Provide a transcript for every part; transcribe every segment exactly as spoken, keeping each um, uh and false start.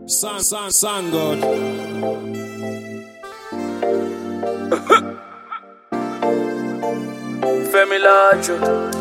Sun, sun, sun God. Femi Lacho.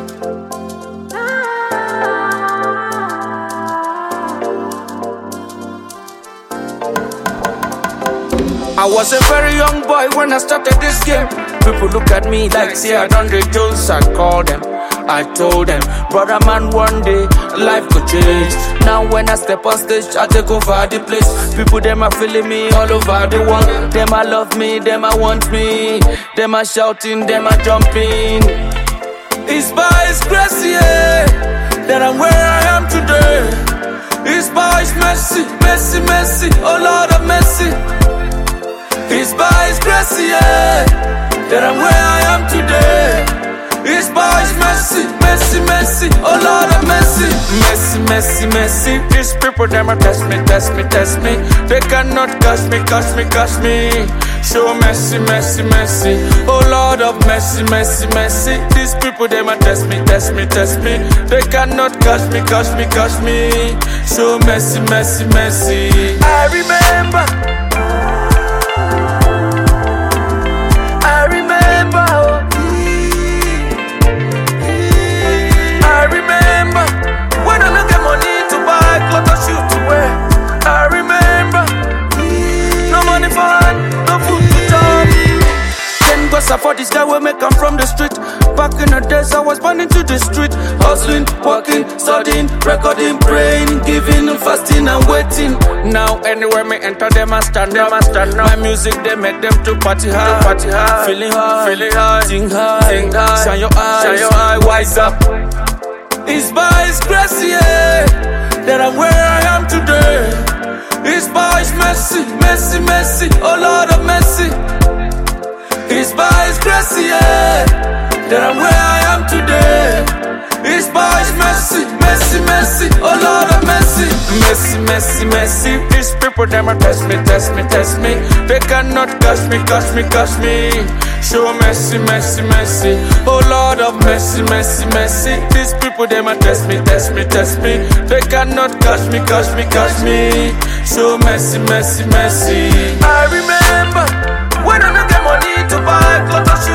I was a very young boy when I started this game. People look at me like, say I done the Jones. I called them, I told them, brother man, one day life could change. Now when I step on stage, I take over the place. People them are feeling me all over the world. Them a love me, them a want me. Them a shouting, them a jumping. It's by His grace, yeah, that I'm where I am today. It's by His mercy, mercy, mercy, oh Lord of mercy. It's by His grace, yeah, that I'm where I am today. It's by His mercy, mercy, mercy, oh Lord of mercy. Mercy, mercy, mercy. These people, them a test me, test me, test me. They cannot catch me, catch me, catch me. Show mercy, mercy, mercy, oh Lord of mercy, mercy, mercy. These people, them a test me, test me, test me. They cannot catch me, catch me, catch me. Show mercy, mercy, mercy. I remember. For this guy will make come from the street. Back in the days I was born into the street. Hustling, working, studying, recording, praying, giving, fasting and waiting. Now anywhere me enter them I stand, them I stand. My music they make them to party hard, party hard. Feeling high, feeling high, sing high, sing high. Shine your eyes, shine your eye, wise up. It's by His grace, yeah, that I'm where I am today. It's by His mercy, mercy, mercy, oh Lord of mercy. It's by His grace, yeah, that I'm where I am today. It's by His mercy, mercy, mercy, oh Lord of mercy. Mercy, mercy, mercy. These people, them a test me, test me, test me. They cannot catch me, catch me, catch me. Show mercy, mercy, mercy, oh Lord of mercy, mercy, mercy. These people, them a test me, test me, test me. They cannot catch me, catch me, catch me. Show mercy, mercy, mercy. I remember when I don't get money to buy clothes.